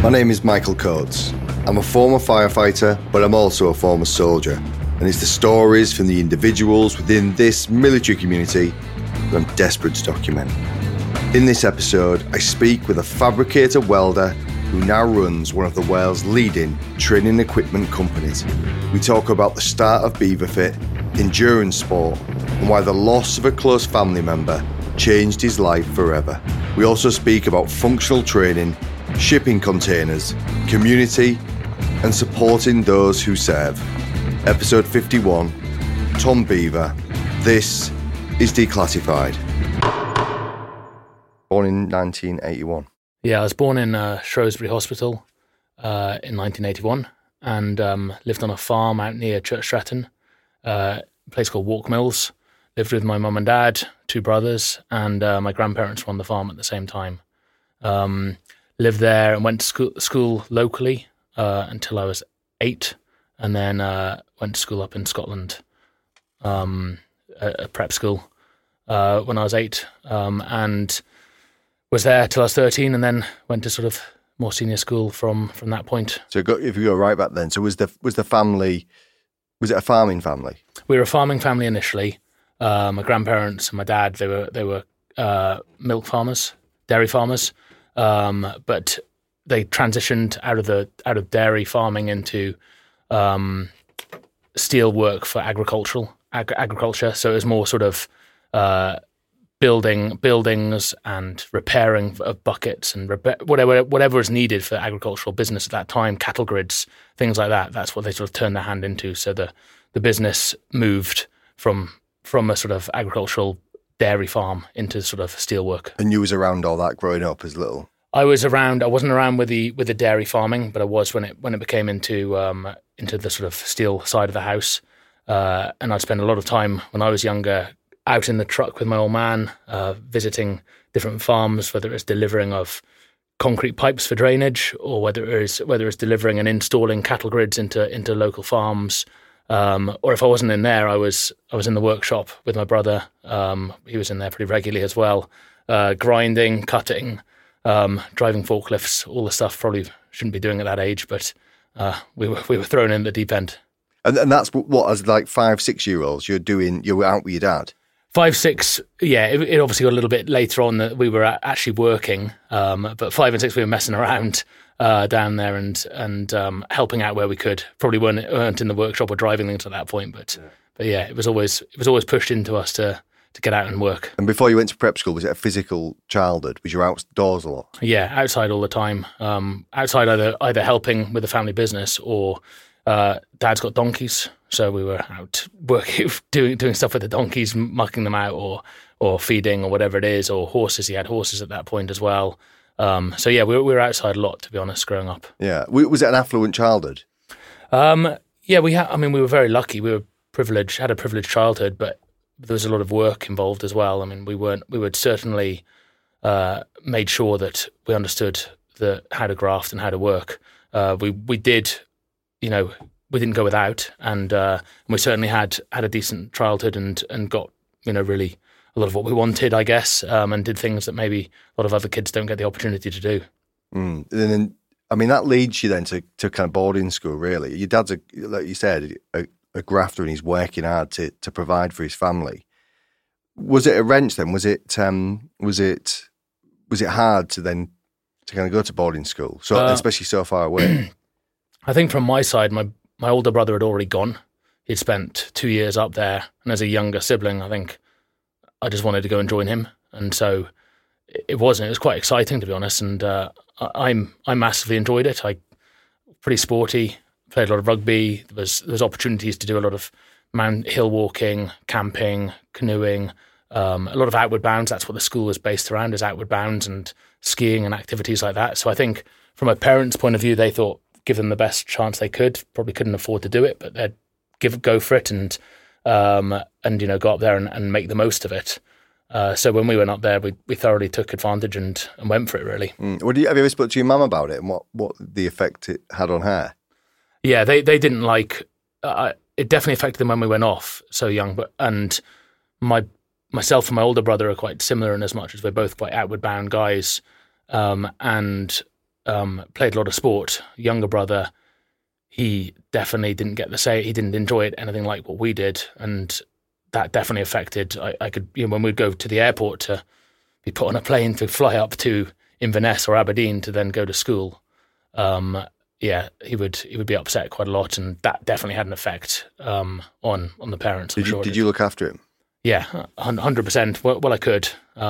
My name is Michael Coates. I'm a former firefighter, but I'm also a former soldier. And it's the stories from the individuals within this military community that I'm desperate to document. In this episode, I speak with a fabricator welder who now runs one of the Wales' leading training equipment companies. We talk about the start of BeaverFit, endurance sport, and why the loss of a close family member changed his life forever. We also speak about functional training, shipping containers, community, and supporting those who serve. Episode 51, Tom Beaver. This is Declassified. Born in 1981. Yeah, I was born in Shrewsbury Hospital in 1981 and lived on a farm out near Church Stretton, a place called Walk Mills. Lived with my mum and dad, two brothers, and my grandparents were on the farm at the same time. Lived there and went to school locally until I was 8, and then went to school up in Scotland, a prep school, when I was 8, and was there till I was 13, and then went to sort of more senior school from that point. So if you go right back then, so was the family, was it a farming family? We were a farming family initially. My grandparents and my dad, they were milk farmers, dairy farmers. But they transitioned out of dairy farming into steel work for agriculture. So it was more sort of buildings and repairing of buckets and whatever was needed for agricultural business at that time, cattle grids, things like that. That's what they sort of turned their hand into. So the business moved from a sort of agricultural dairy farm into sort of steel work. And you was around all that growing up as little? I was around. I wasn't around with the dairy farming, but I was when it became into the sort of steel side of the house. And I'd spend a lot of time when I was younger out in the truck with my old man, visiting different farms, whether it's delivering of concrete pipes for drainage, or whether it's delivering and installing cattle grids into local farms. Or if I wasn't in there, I was in the workshop with my brother. He was in there pretty regularly as well, grinding, cutting, driving forklifts, all the stuff probably shouldn't be doing at that age, but we were thrown in the deep end. And that's what as like 5-6-year-olds you were out with your dad? 5, 6, yeah. It obviously got a little bit later on that we were actually working, but 5 and 6 we were messing around down there and helping out where we could. Probably weren't in the workshop or driving things at that point, but yeah, it was always pushed into us to get out and work. And before you went to prep school, was it a physical childhood? Was you outdoors a lot? Yeah, outside all the time. Outside either helping with the family business or Dad's got donkeys, so we were out working, doing stuff with the donkeys, mucking them out or feeding or whatever it is, or horses. He had horses at that point as well. So yeah, we were outside a lot, to be honest, growing up. Yeah, was it an affluent childhood? Yeah, we were very lucky. We were privileged, had a privileged childhood, but there was a lot of work involved as well. I mean, we would certainly made sure that we understood how to graft and how to work. We did, we didn't go without, and we certainly had a decent childhood and got, really a lot of what we wanted, I guess, and did things that maybe a lot of other kids don't get the opportunity to do. And then, I mean, that leads you then to kind of boarding school, really. Your dad's, like you said, a grafter, and he's working hard to provide for his family. Was it a wrench then? Was it hard to kind of go to boarding school, so especially so far away? I think from my side, my older brother had already gone. He'd spent 2 years up there, and as a younger sibling, I think I just wanted to go and join him, and so it was quite exciting, to be honest. And I massively enjoyed it. Pretty sporty. Played a lot of rugby. There was opportunities to do a lot of hill walking, camping, canoeing, a lot of outward bounds. That's what the school was based around, is outward bounds and skiing and activities like that. So I think from a parent's point of view, they thought give them the best chance they could. Probably couldn't afford to do it, but they'd go for it and go up there and make the most of it. So when we went up there, we thoroughly took advantage and went for it, really. Have you ever spoke to your mum about it and what the effect it had on her? Yeah, they didn't like it. Definitely affected them when we went off so young. And myself and my older brother are quite similar in as much as we're both quite outward bound guys. And played a lot of sport. Younger brother, he definitely didn't get he didn't enjoy it anything like what we did, and that definitely affected. I could, when we'd go to the airport to be put on a plane to fly up to Inverness or Aberdeen to then go to school. He would be upset quite a lot, and that definitely had an effect on the parents. Did you look after him? Yeah, 100%. Well, I could.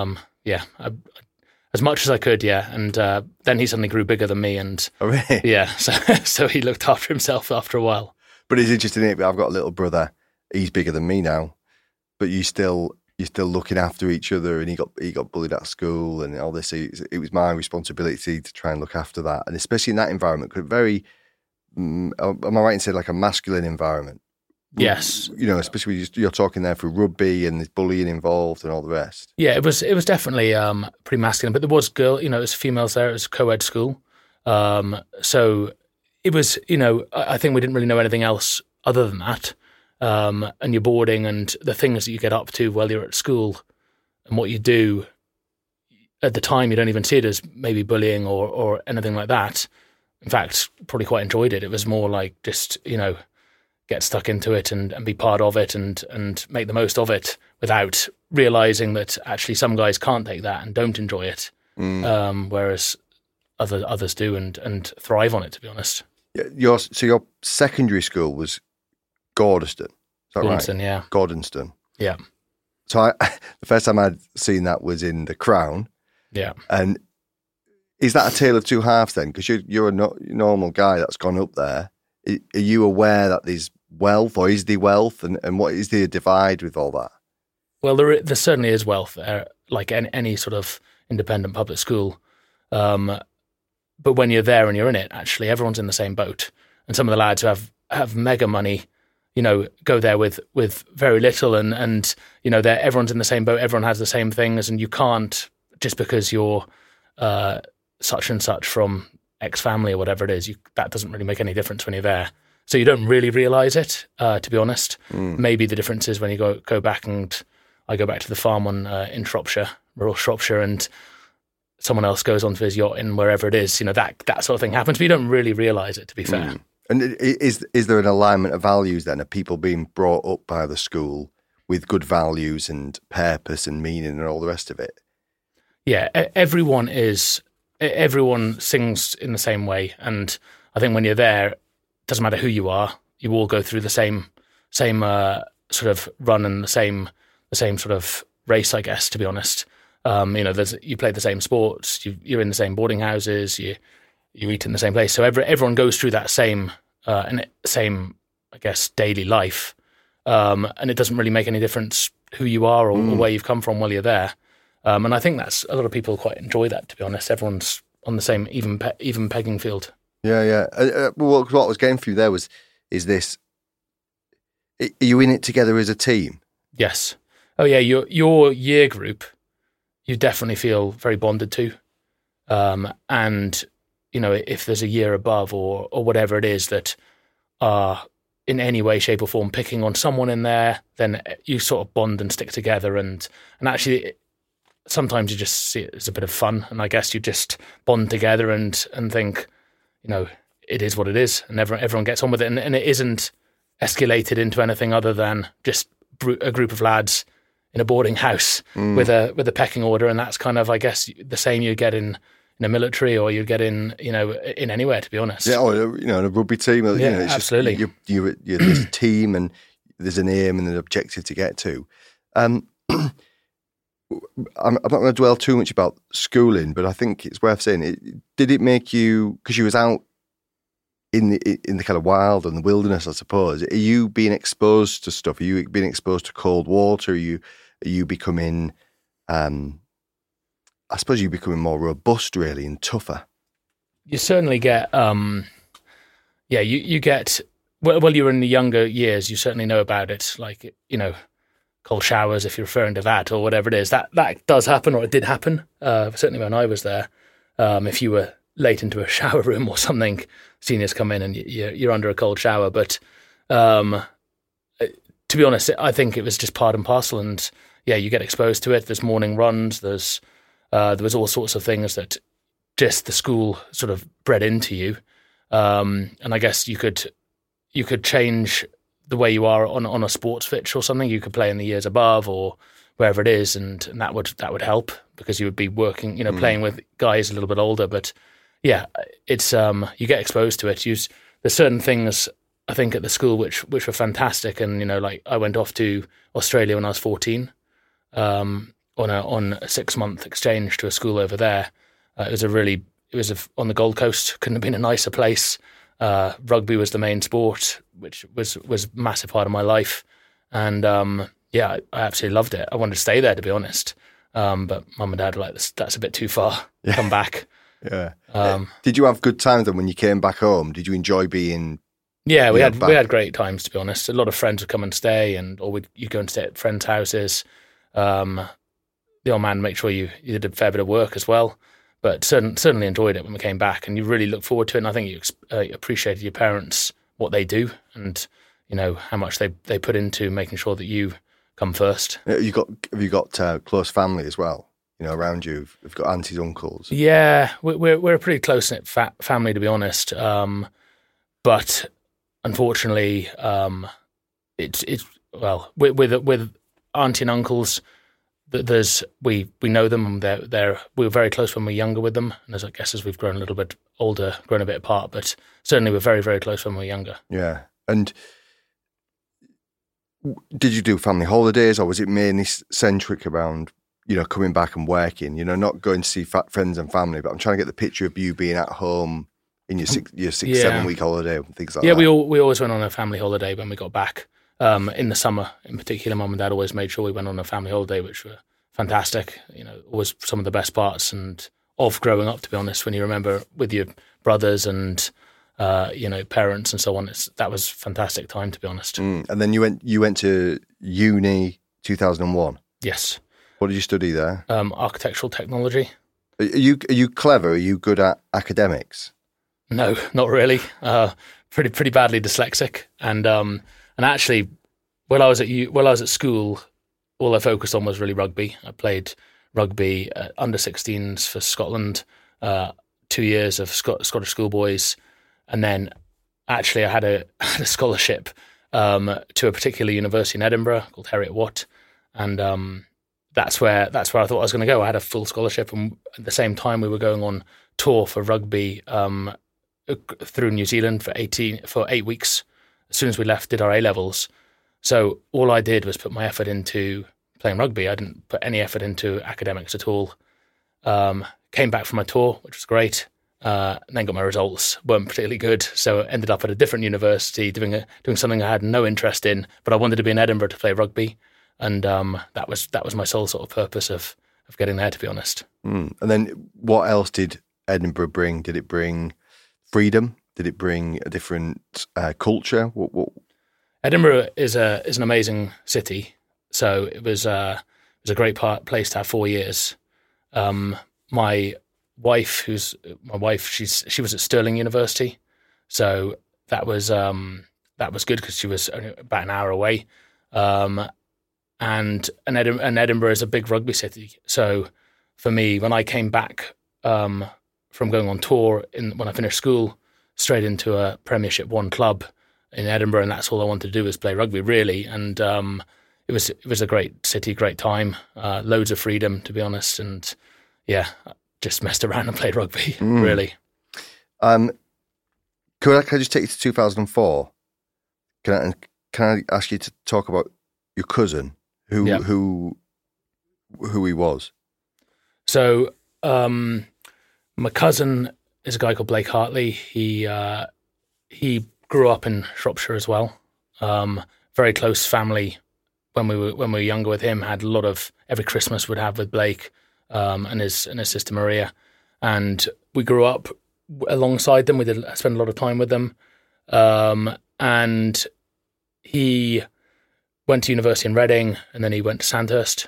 As much as I could, yeah. And then he suddenly grew bigger than me, and oh, really? Yeah, so he looked after himself after a while. But it's interesting. I've got a little brother. He's bigger than me now, but you're still looking after each other. And he got bullied at school and all this. It was my responsibility to try and look after that, and especially in that environment, very. Am I right in saying like a masculine environment? Yes. Especially when you're talking there for rugby and there's bullying involved and all the rest. Yeah, it was definitely pretty masculine, but there was it was females there. It was a co-ed school. So it was, I think we didn't really know anything else other than that. And your boarding and the things that you get up to while you're at school and what you do at the time, you don't even see it as maybe bullying or anything like that. In fact, probably quite enjoyed it. It was more like just, get stuck into it and be part of it and make the most of it without realising that actually some guys can't take that and don't enjoy it, whereas others do and thrive on it, to be honest. Yeah, your secondary school was Gordonston, is that Gordonston, right? Yeah. Gordonston. Yeah. So the first time I'd seen that was in The Crown. Yeah. And is that a tale of two halves then? Because you're a normal guy that's gone up there. Are you aware that there's wealth, or is there wealth, and what is the divide with all that? Well, there certainly is wealth there, like any sort of independent public school. But when you're there and you're in it, actually, everyone's in the same boat. And some of the lads who have mega money, go there with very little, and everyone's in the same boat. Everyone has the same things, and you can't, just because you're such and such from X family or whatever it is, that doesn't really make any difference when you're there. So you don't really realise it, to be honest. Maybe the difference is when you go back, and I go back to the farm in Shropshire, rural Shropshire, and someone else goes onto his yacht in wherever it is. That sort of thing happens, but you don't really realise it, to be fair. And is there an alignment of values then? Are people being brought up by the school with good values and purpose and meaning and all the rest of it? Yeah, everyone sings in the same way, and I think when you're there, it doesn't matter who you are, you all go through the same sort of run and the same sort of race, I guess, to be honest. You play the same sports, you're in the same boarding houses, you eat in the same place, so everyone goes through that same I guess, daily life, and it doesn't really make any difference who you are or where you've come from while you're there. And I think that's a lot of people quite enjoy that, to be honest. Everyone's on the same even pegging field. Yeah. Well, what I was getting through there is this: are you in it together as a team? Yes. Oh yeah, your year group, you definitely feel very bonded to, and if there's a year above or whatever it is that are in any way, shape or form picking on someone in there, then you sort of bond and stick together, and actually. Sometimes you just see it as a bit of fun, and I guess you just bond together and think, it is what it is, and everyone gets on with it, and it isn't escalated into anything other than just a group of lads in a boarding house with a pecking order, and that's kind of, I guess, the same you get in a military or you get in anywhere, to be honest. Yeah, or in a rugby team. It's absolutely. Just, you're this team, and there's an aim and an objective to get to. I'm not going to dwell too much about schooling, but I think it's worth saying. Did it make you, because you was out in the kind of wild and the wilderness, I suppose? Are you being exposed to stuff? Are you being exposed to cold water? Are you becoming? I suppose you're becoming more robust, really, and tougher. You certainly get. You get. Well, you're in the younger years. You certainly know about it, like cold showers, if you're referring to that, or whatever it is. That does happen, or it did happen, certainly when I was there. If you were late into a shower room or something, seniors come in and you're under a cold shower. But to be honest, I think it was just part and parcel, and you get exposed to it. There's morning runs, there was all sorts of things that just the school sort of bred into you. And I guess you could change the way you are on a sports pitch or something. You could play in the years above or wherever it is, and that would help because you would be working, playing with guys a little bit older. But yeah, it's you get exposed to it. There's certain things I think at the school which were fantastic, and like I went off to Australia when I was 14 on a 6-month exchange to a school over there. It was on the Gold Coast. Couldn't have been a nicer place. Rugby was the main sport, which was a massive part of my life, and I absolutely loved it. I wanted to stay there, to be honest, but Mum and Dad were like, that's a bit too far. Come back. Yeah. Did you have good times then when you came back home? Did you enjoy being? Yeah, we had great times, to be honest. A lot of friends would come and stay, or you'd go and stay at friends' houses. The old man made sure you did a fair bit of work as well. But certainly enjoyed it when we came back, and you really look forward to it. And I think you appreciated your parents, what they do, and how much they put into making sure that you come first. Have you got close family as well? Around you, you've got aunties, uncles. Yeah, we're a pretty close knit family, to be honest. But unfortunately, it's with auntie and uncles. We know them, and we were very close when we were younger with them, and as we've grown a little bit older, grown a bit apart, but certainly we're very, very close when we were younger. Yeah. And did you do family holidays, or was it mainly centric around coming back and working? Not going to see friends and family, but I'm trying to get the picture of you being at home in your 7 week holiday and things like that. Yeah, we always went on a family holiday when we got back. In the summer, in particular, Mum and Dad always made sure we went on a family holiday, which were fantastic. Always some of the best parts of growing up, to be honest. When you remember with your brothers and parents and so on, that was a fantastic time, to be honest. And then you went to uni 2001. Yes. What did you study there? Architectural technology. Are you clever? Are you good at academics? No, not really. Pretty badly dyslexic, and actually, while I was at school, all I focused on was really rugby. I played rugby under 16s for Scotland, 2 years of Scottish schoolboys, and then actually I had a scholarship to a particular university in Edinburgh called Heriot Watt, and that's where I thought I was going to go. I had a full scholarship, and at the same time we were going on tour for rugby through New Zealand for 8 weeks. As soon as we left, did our A-levels. So all I did was put my effort into playing rugby. I didn't put any effort into academics at all. Came back from my tour, which was great. And then got my results, weren't particularly good. So ended up at a different university doing something I had no interest in, but I wanted to be in Edinburgh to play rugby. And that was my sole sort of purpose of getting there, to be honest. And then what else did Edinburgh bring? Did it bring freedom? Did it bring a different culture? What? Edinburgh is an amazing city. So it was a great place to have 4 years. My wife, she was at Stirling University, so that was good because she was only about an hour away. And Edinburgh is a big rugby city. So for me, when I came back from going on tour when I finished school, straight into a Premiership 1 club in Edinburgh, and that's all I wanted to do was play rugby, really. And it was a great city, great time, loads of freedom, to be honest. And yeah, just messed around and played rugby, really. Can I just take you to 2004? Can I ask you to talk about your cousin, who he was? So my cousin is a guy called Blake Hartley. He grew up in Shropshire as well. Very close family. When we were younger with him, had a lot of every Christmas we'd have with Blake and his sister Maria, and we grew up alongside them. We did spend a lot of time with them, and he went to university in Reading, and then he went to Sandhurst.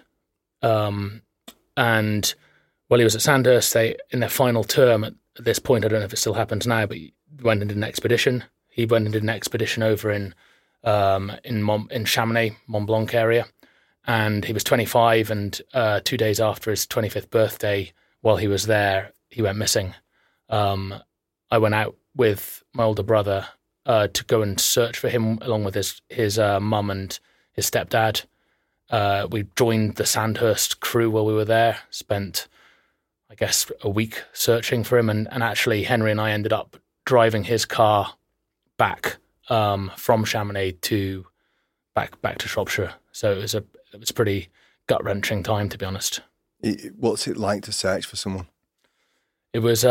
And while he was at Sandhurst, in their final term at this point, I don't know if it still happens now, but he went and did an expedition. He went and did an expedition over in Chamonix, Mont Blanc area, and he was 25. And 2 days after his 25th birthday, while he was there, he went missing. I went out with my older brother to go and search for him along with his mum and his stepdad. We joined the Sandhurst crew while we were there, spent, I guess, a week searching for him. And actually, Henry and I ended up driving his car back from Chamonix to back to Shropshire. So it was a pretty gut-wrenching time, to be honest. What's it like to search for someone? It was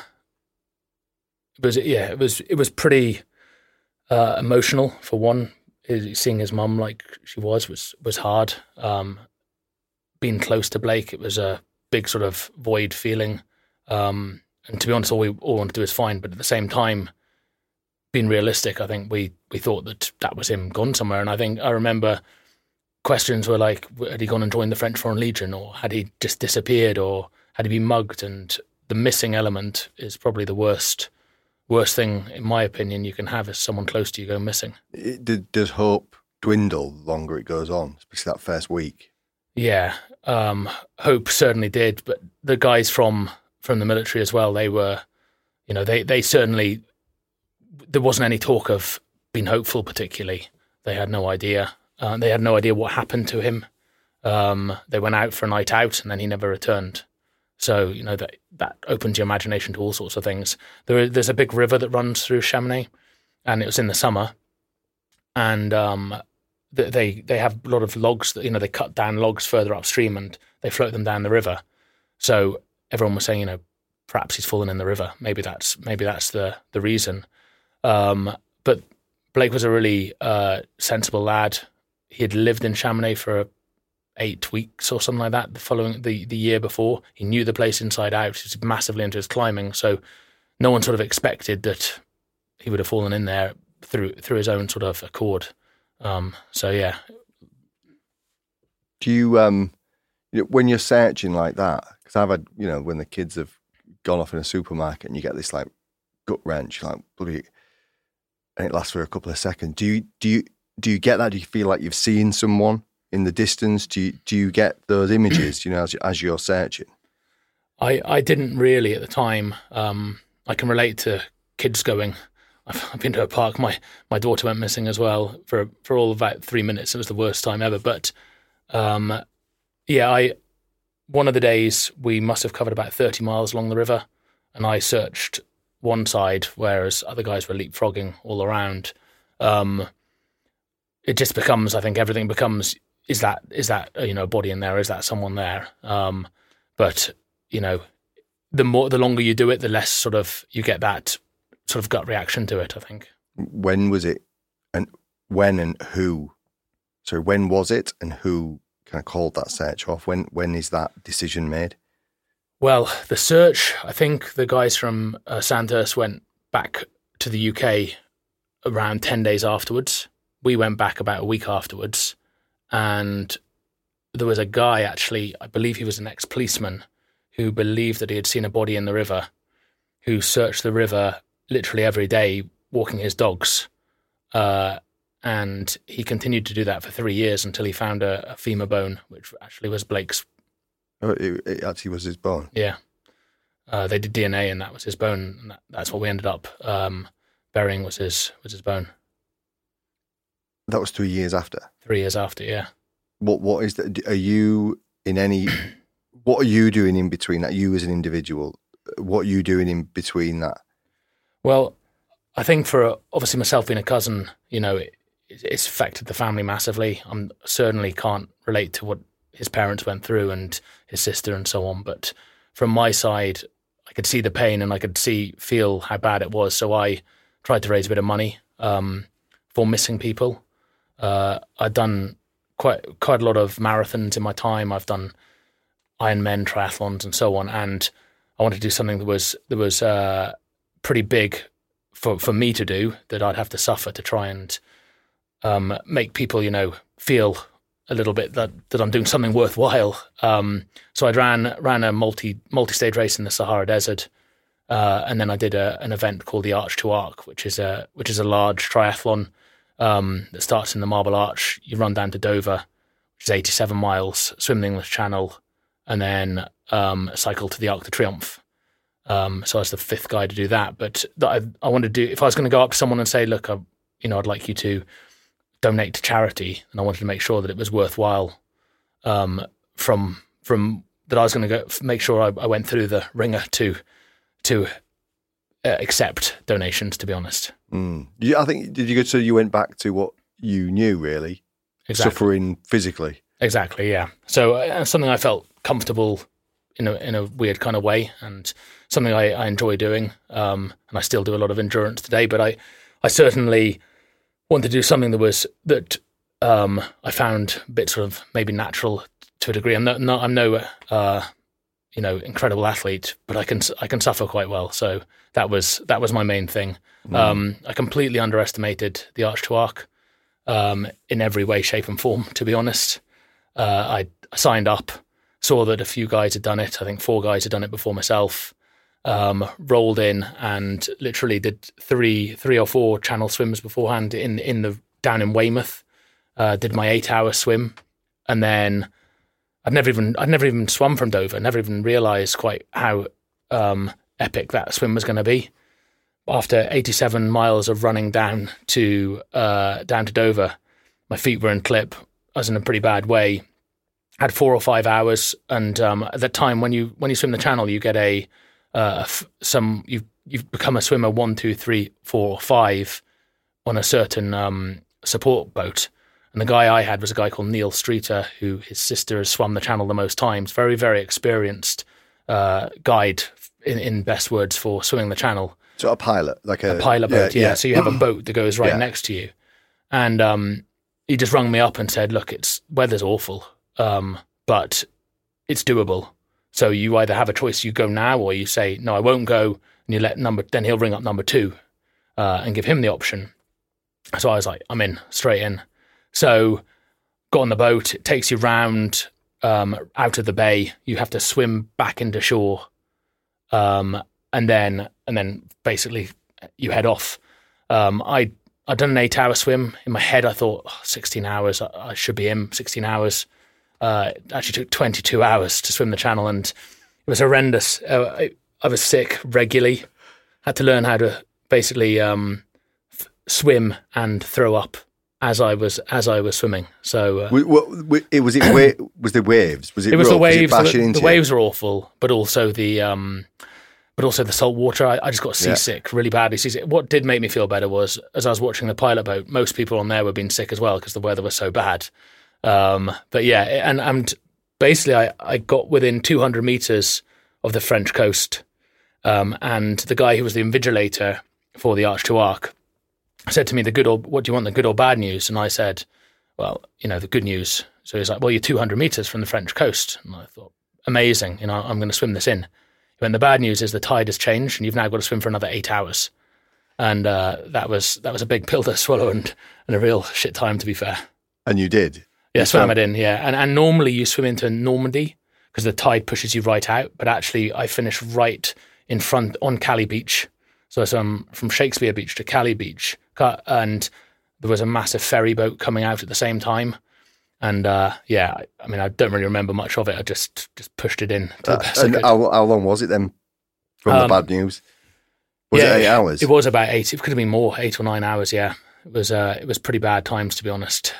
pretty emotional, for one. Seeing his mum like she was hard. Being close to Blake, it was a big sort of void feeling. And to be honest, all we wanted to do is find. But at the same time, being realistic, I think we thought that was him gone somewhere. And I remember questions were like, had he gone and joined the French Foreign Legion, or had he just disappeared, or had he been mugged? And the missing element is probably the worst thing, in my opinion, you can have is someone close to you go missing. Does hope dwindle the longer it goes on, especially that first week? Yeah, hope certainly did. But the guys from the military as well, they were, they certainly, there wasn't any talk of being hopeful particularly. They had no idea. They had no idea what happened to him. They went out for a night out and then he never returned. So, that opens your imagination to all sorts of things. There's a big river that runs through Chamonix, and it was in the summer. And they have a lot of logs that, they cut down logs further upstream and they float them down the river. So everyone was saying, perhaps he's fallen in the river. Maybe that's the reason. But Blake was a really sensible lad. He had lived in Chamonix for 8 weeks or something like that. The year before, he knew the place inside out. He was massively into his climbing, so no one sort of expected that he would have fallen in there through his own sort of accord. So yeah. Do you when you're searching like that? Because I've had when the kids have gone off in a supermarket and you get this like gut wrench, like bloody, and it lasts for a couple of seconds. Do you get that? Do you feel like you've seen someone in the distance? Do you get those images, as you're searching? I didn't really at the time. I can relate to kids going. I've been to a park. My daughter went missing as well for all of about 3 minutes. It was the worst time ever. But one of the days we must have covered about 30 miles along the river, and I searched one side, whereas other guys were leapfrogging all around. It just becomes, I think, everything becomes. Is that a body in there? Is that someone there? But the longer you do it, the less sort of you get that sort of gut reaction to it, I think. When was it, and when and who? So when was it, and who kind of called that search off? When is that decision made? Well, the search, I think the guys from Sandhurst went back to the UK around 10 days afterwards. We went back about a week afterwards. And there was a guy, actually, I believe he was an ex-policeman, who believed that he had seen a body in the river, who searched the river literally every day, walking his dogs. And he continued to do that for 3 years until he found a femur bone, which actually was Blake's. Oh, it actually was his bone? Yeah. They did DNA and that was his bone. And that's what we ended up burying was his bone. That was 3 years after? 3 years after, yeah. What is that? Are you in any... What are you doing in between that? You as an individual, what are you doing in between that? Well, I think for obviously myself being a cousin, it's affected the family massively. I certainly can't relate to what his parents went through and his sister and so on. But from my side, I could see the pain and I could feel how bad it was. So I tried to raise a bit of money for missing people. I'd done quite a lot of marathons in my time. I've done Ironman, triathlons, and so on. And I wanted to do something that was pretty big for me to do, that I'd have to suffer to try and make people, feel a little bit that I'm doing something worthwhile. So I ran a multi-stage race in the Sahara Desert, and then I did an event called the Arch to Arc, which is a large triathlon that starts in the Marble Arch. You run down to Dover, which is 87 miles, swim the English Channel, and then cycle to the Arc de Triomphe. So I was the fifth guy to do that. But I wanted to do, if I was going to go up to someone and say, look, I'd like you to donate to charity, and I wanted to make sure that it was worthwhile. From that, I was going to go make sure I went through the ringer to accept donations. To be honest, I think so you went back to what you knew, really, exactly. Suffering physically. Exactly, yeah. So something I felt comfortable in a weird kind of way, and something I enjoy doing, and I still do a lot of endurance today. But I certainly want to do something that I found a bit sort of maybe natural to a degree. I'm no incredible athlete, but I can suffer quite well. So that was my main thing. I completely underestimated the arch to arc in every way, shape, and form. To be honest, I signed up, saw that a few guys had done it. I think 4 guys had done it before myself. Rolled in and literally did three or 4 channel swims beforehand down in Weymouth. Did my 8-hour swim, and then I'd never even swum from Dover. Never even realised quite how epic that swim was going to be. After 87 miles of running down to Dover, my feet were in clip. I was in a pretty bad way. Had 4 or 5 hours, and at that time, when you swim the channel, you get you've become a swimmer 1, 2, 3, 4, or 5 on a certain support boat. And the guy I had was a guy called Neil Streeter, who his sister has swum the channel the most times. Very, very experienced guide, in best words, for swimming the channel. So a pilot, like a pilot boat, yeah. So you have a boat that goes right next to you. And he just rung me up and said, look, weather's awful, but it's doable. So you either have a choice, you go now, or you say, no, I won't go, and you then he'll ring up number 2 and give him the option. So I was like, I'm in, straight in. So got on the boat, it takes you round out of the bay. You have to swim back into shore, and then basically you head off. I'd done an 8-hour swim. In my head, I thought 16 hours, I should be in 16 hours. It actually took 22 hours to swim the channel, and it was horrendous. I was sick regularly. Had to learn how to basically swim and throw up as I was swimming. So was the waves? Was it was rough? the waves. Was it bashing into the waves were awful, but also the salt water. I just got seasick, really badly seasick. What did make me feel better was, as I was watching the pilot boat, most people on there were being sick as well because the weather was so bad. But yeah, and basically I got within 200 meters of the French coast, and the guy who was the invigilator for the Arch to Arc said to me, what do you want, the good or bad news? And I said, well, the good news. So he's like, well, you're 200 meters from the French coast. And I thought, amazing, I'm going to swim this in. When the bad news is the tide has changed and you've now got to swim for another 8 hours. And that was a big pill to swallow and a real shit time, to be fair. And you did? Yeah, swam it in, yeah. And normally you swim into Normandy because the tide pushes you right out. But actually I finished right in front on Cali Beach. So from Shakespeare Beach to Cali Beach. And there was a massive ferry boat coming out at the same time. And I don't really remember much of it. I just pushed it in. And how long was it then from the bad news? Was it 8 hours? It was about 8. It could have been more, 8 or 9 hours, yeah. It was pretty bad times, to be honest.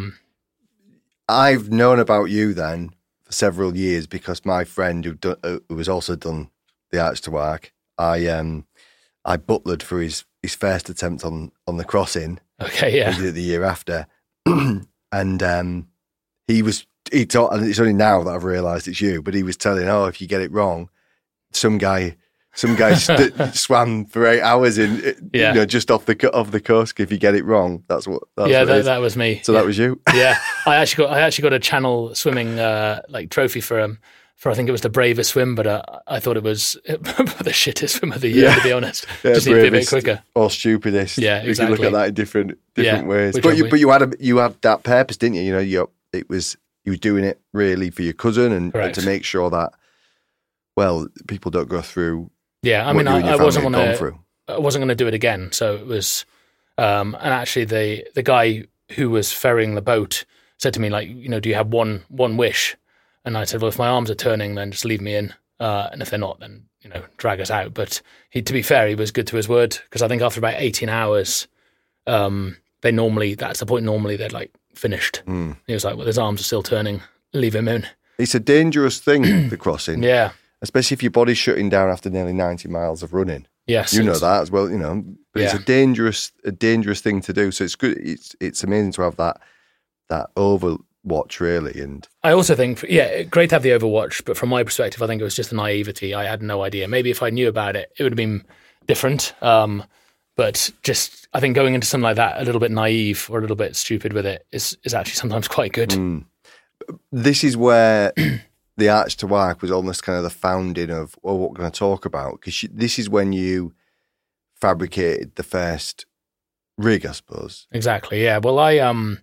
I've known about you then for several years because my friend who has also done the Arch to Arc, I butlered for his first attempt on the crossing. Okay, yeah. He did it the year after. And he taught, and it's only now that I've realised it's you, but he was telling, if you get it wrong, some guy swam for 8 hours just off the coast. If you get it wrong, that that was me. So that was you. Yeah, I actually got a channel swimming trophy for I think it was the bravest swim, but I thought it was the shittest swim of the year, to be honest. Just need to be a bit quicker. Or stupidest. Yeah, exactly. You can look at that in different ways. But you had that purpose, didn't you? You were doing it really for your cousin and to make sure that people don't go through. Yeah, I mean, I wasn't going to do it again. So it was, and actually the guy who was ferrying the boat said to me, do you have one wish? And I said, well, if my arms are turning, then just leave me in. And if they're not, then drag us out. But to be fair, he was good to his word, because I think after about 18 hours, that's the point. Normally they're like finished. He was like, well, his arms are still turning. Leave him in. It's a dangerous thing, the crossing. Yeah. Especially if your body's shutting down after nearly 90 miles of running. Yes. You know that as well, but it's a dangerous thing to do. So it's good. It's amazing to have that overwatch, really. And I also think, great to have the overwatch, but from my perspective, I think it was just a naivety. I had no idea. Maybe if I knew about it, it would have been different. But just, I think going into something like that, a little bit naive or a little bit stupid with it is actually sometimes quite good. This is where the Arch to Arc was almost kind of the founding of what we're going to talk about, because this is when you fabricated the first rig, I suppose. Exactly, yeah. Well, I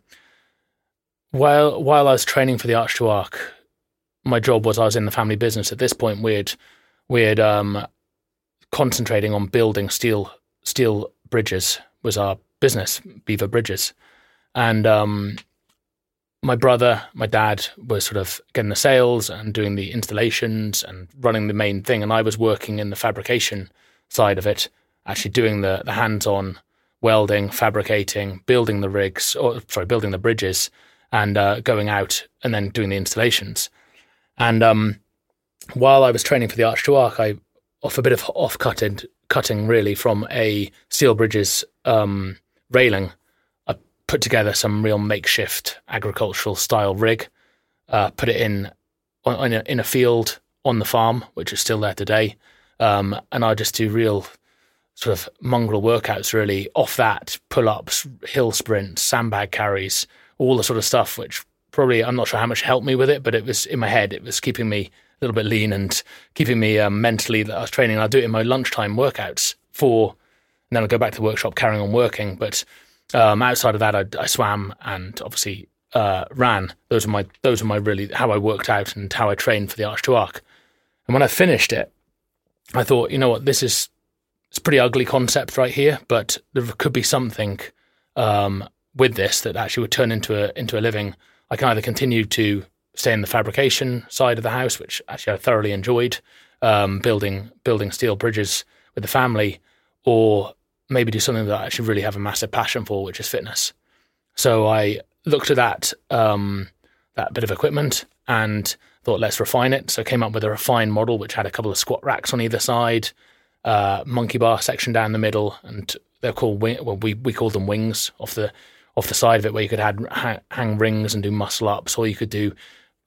while I was training for the Arch to Arc, my job was I was in the family business. At this point, we had concentrating on building steel bridges was our business, Beaver Bridges, and my brother, my dad was sort of getting the sales and doing the installations and running the main thing. And I was working in the fabrication side of it, actually doing the hands-on welding, fabricating, building the bridges and going out and then doing the installations. And while I was training for the Arch to Arc, I, off a bit of cutting really from a steel bridges railing, put together some real makeshift agricultural style rig, put it in a field on the farm, which is still there today. And I just do real sort of mongrel workouts really off that, pull-ups, hill sprints, sandbag carries, all the sort of stuff, which probably, I'm not sure how much helped me with it, but it was in my head, it was keeping me a little bit lean and keeping me mentally that I was training. I'd do it in my lunchtime workouts and then I'd go back to the workshop carrying on working. But outside of that, I swam and obviously ran. Those were my really how I worked out and how I trained for the Arch to Arc. And when I finished it, I thought, you know what, it's a pretty ugly concept right here, but there could be something with this that actually would turn into a living. I can either continue to stay in the fabrication side of the house, which actually I thoroughly enjoyed, building steel bridges with the family, or maybe do something that I actually really have a massive passion for, which is fitness. So I looked at that bit of equipment and thought, let's refine it. So I came up with a refined model, which had a couple of squat racks on either side, monkey bar section down the middle, and they're called we called them wings off the side of it, where you could hang rings and do muscle ups, or you could do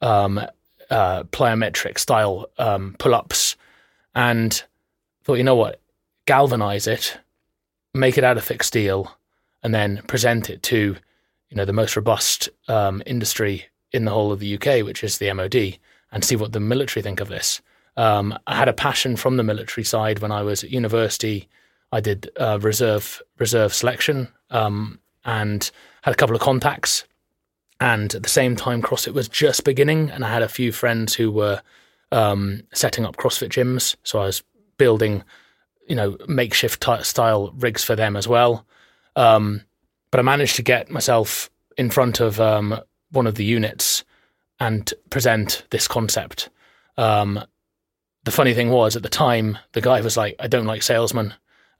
plyometric style pull-ups, and thought, you know what, galvanize it, make it out of thick steel, and then present it to the most robust industry in the whole of the UK, which is the MOD, and see what the military think of this. I had a passion from the military side. When I was at university, I did reserve selection and had a couple of contacts. And at the same time, CrossFit was just beginning, and I had a few friends who were setting up CrossFit gyms. So I was building, makeshift style rigs for them as well. But I managed to get myself in front of one of the units and present this concept. The funny thing was, at the time, the guy was like, I don't like salesmen.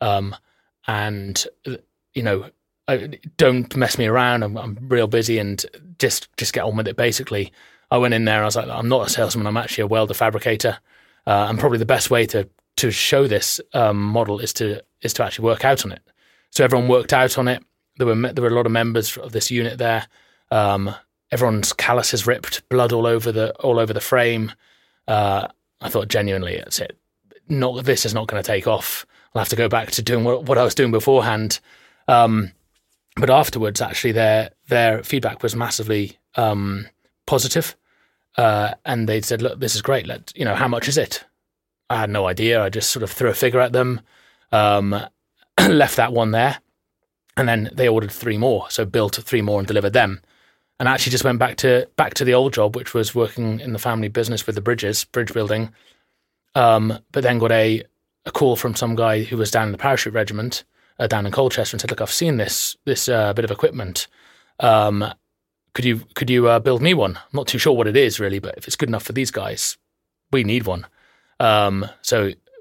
And don't mess me around. I'm real busy and just get on with it, basically. I went in there and I was like, I'm not a salesman. I'm actually a welder fabricator. And probably the best way to show this model is to actually work out on it. So everyone worked out on it. There were a lot of members of this unit there. Everyone's calluses ripped, blood all over the frame. I thought, genuinely, that's it. This is not going to take off. I'll have to go back to doing what I was doing beforehand. But afterwards, actually, their feedback was massively positive, and they said, "Look, this is great. How much is it?" I had no idea. I just sort of threw a figure at them, left that one there, and then they ordered 3 more. So built 3 more and delivered them, and actually just went back to the old job, which was working in the family business with the bridge building. But then got a call from some guy who was down in the parachute regiment, down in Colchester, and said, "Look, I've seen this bit of equipment. Could you build me one? I'm not too sure what it is really, but if it's good enough for these guys, we need one." So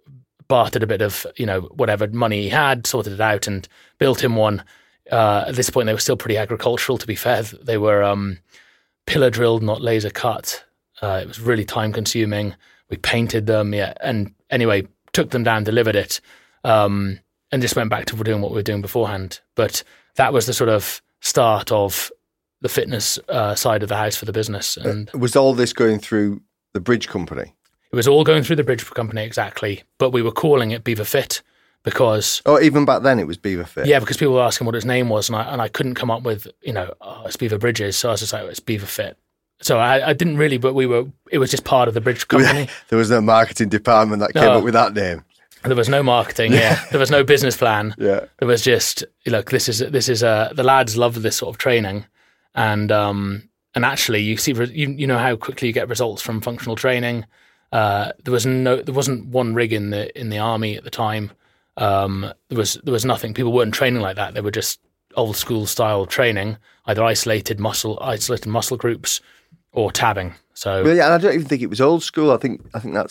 bartered a bit of, whatever money he had, sorted it out and built him one. At this point, they were still pretty agricultural, to be fair. They were pillar drilled, not laser cut. It was really time consuming. We painted them, and anyway, took them down, delivered it, and just went back to doing what we were doing beforehand. But that was the sort of start of the fitness side of the house for the business. And was all this going through the Bridge Company? It was all going through the Bridge Company, exactly. But we were calling it Beaver Fit because... Oh, even back then it was Beaver Fit? Yeah, because people were asking what its name was, and I couldn't come up with, it's Beaver Bridges. So I was just like, it's Beaver Fit. So I didn't really, but it was just part of the Bridge Company. There was no marketing department that came up with that name. There was no marketing, yeah. There was no business plan. Yeah. There was just, this is the lads love this sort of training. And actually you see, you know how quickly you get results from functional training. There wasn't one rig in the army at the time. There was nothing. People weren't training like that. They were just old school style training, either isolated muscle groups or tabbing. So well, yeah, and I don't even think it was old school. I think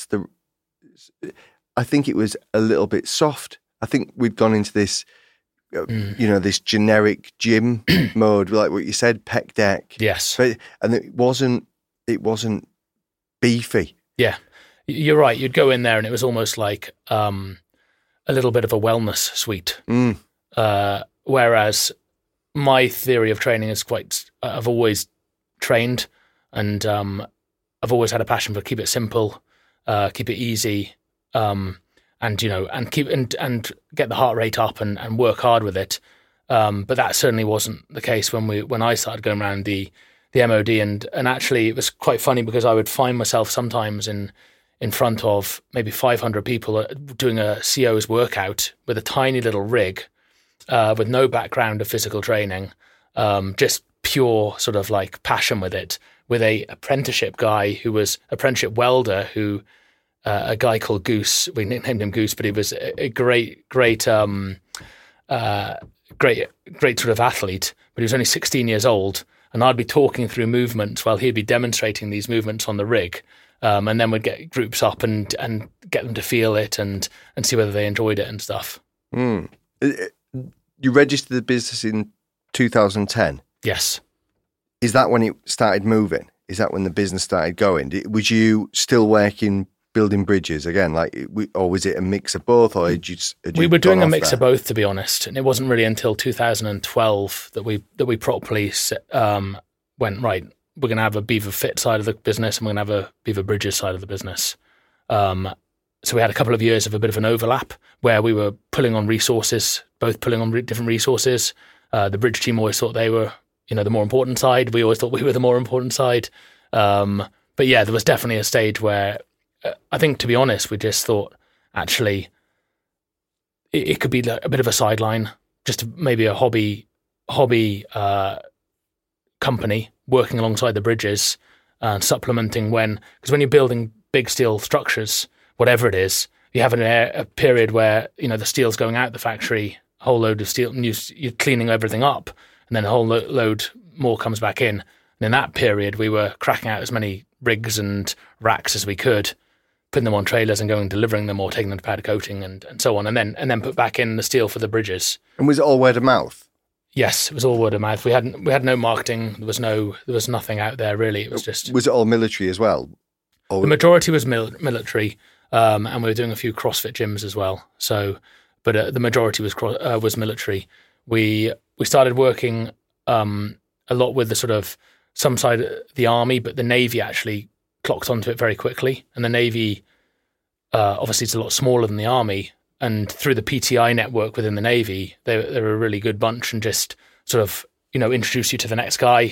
I think it was a little bit soft. I think we'd gone into this, this generic gym mode, like what you said, pec deck. Yes, and it wasn't beefy. Yeah, you're right. You'd go in there, and it was almost like a little bit of a wellness suite. Whereas my theory of training is I've always trained, and I've always had a passion for keep it simple, keep it easy, and keep and get the heart rate up and work hard with it. But that certainly wasn't the case when I started going around the MOD, and actually it was quite funny because I would find myself sometimes in front of maybe 500 people doing a CO's workout with a tiny little rig, with no background of physical training, just pure sort of like passion with it, with a apprenticeship guy who was apprenticeship welder a guy called Goose. We nicknamed him Goose, but he was a great sort of athlete, but he was only 16 years old, and I'd be talking through movements while he'd be demonstrating these movements on the rig. And then we'd get groups up and get them to feel it and see whether they enjoyed it and stuff. You registered the business in 2010? Yes. Is that when it started moving? Is that when the business started going? Was you still working building bridges again, or was it a mix of both, or we were doing a mix of both, to be honest? And it wasn't really until 2012 that we properly went, right, we're going to have a Beaver Fit side of the business and we're going to have a Beaver Bridges side of the business. So we had a couple of years of a bit of an overlap where we were pulling on resources, both pulling on different resources. The Bridge team always thought they were, the more important side. We always thought we were the more important side. But yeah, there was definitely a stage where I think, to be honest, we just thought actually it could be a bit of a sideline, just maybe a hobby company working alongside the bridges and supplementing because when you're building big steel structures, whatever it is, you have a period where, the steel's going out the factory, a whole load of steel, and you're cleaning everything up, and then a whole load more comes back in. And in that period, we were cracking out as many rigs and racks as we could, putting them on trailers and going and delivering them or taking them to powder coating and so on, and then put back in the steel for the bridges. And was it all word of mouth? Yes, it was all word of mouth. We had no marketing. There was nothing out there really. It was just. Was it all military as well? Or... The majority was military, and we were doing a few CrossFit gyms as well. So, but the majority was military. We started working a lot with the sort of some side of the army, but the Navy actually clocked onto it very quickly. And the Navy, obviously, it's a lot smaller than the army. And through the PTI network within the Navy, they were a really good bunch and just sort of, introduce you to the next guy,